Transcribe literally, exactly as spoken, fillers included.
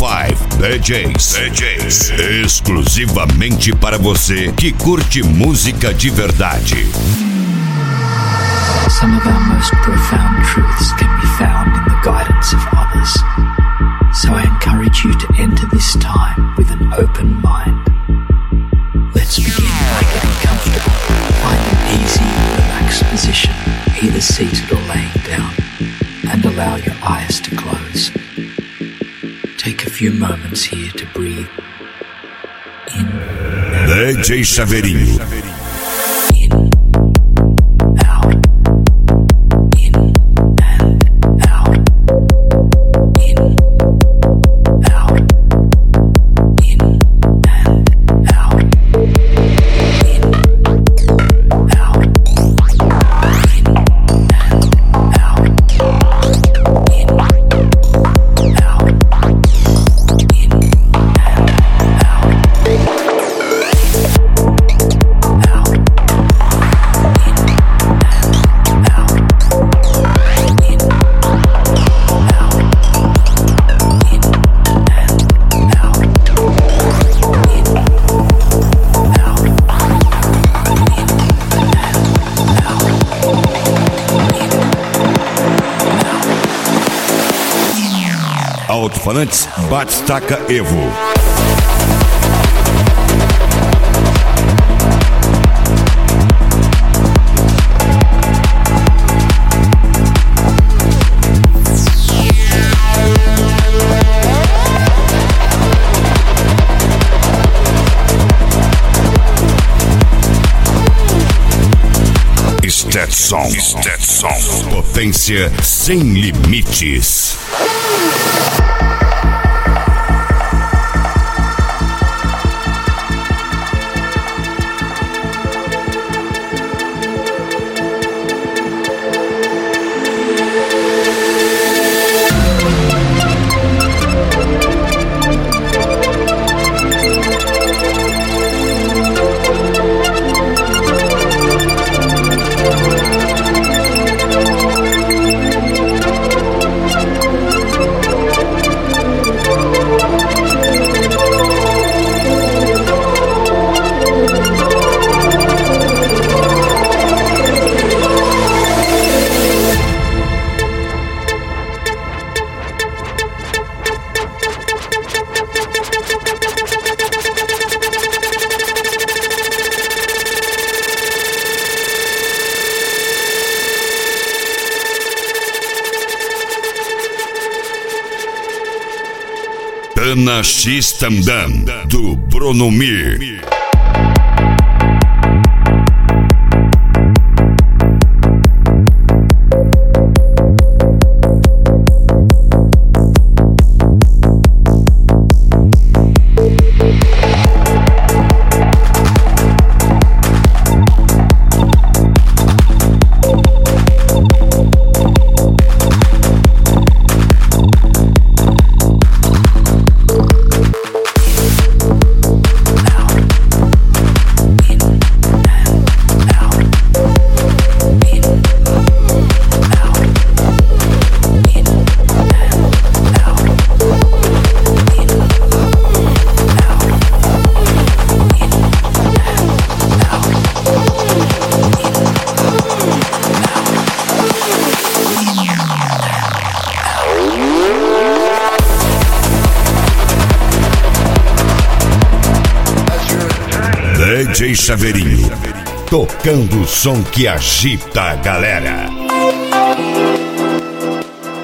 cinco D Js. D Js. Exclusivamente para você que curte música de verdade. Some of our most profound truths can be found in the guidance of others. So I encourage you to enter this time with an open mind. Let's begin by getting comfortable. Find an easy, relaxed position, either seated or laying down, and allow your eyes to close. Take a few moments here to breathe in. D J Chaveirinho. Alto-falantes Batistaca Evo. Stetson. Stetson. Potência sem limites. Ana X Tandam, do Bruno Mir. D J Chaveirinho, tocando o som que agita a galera.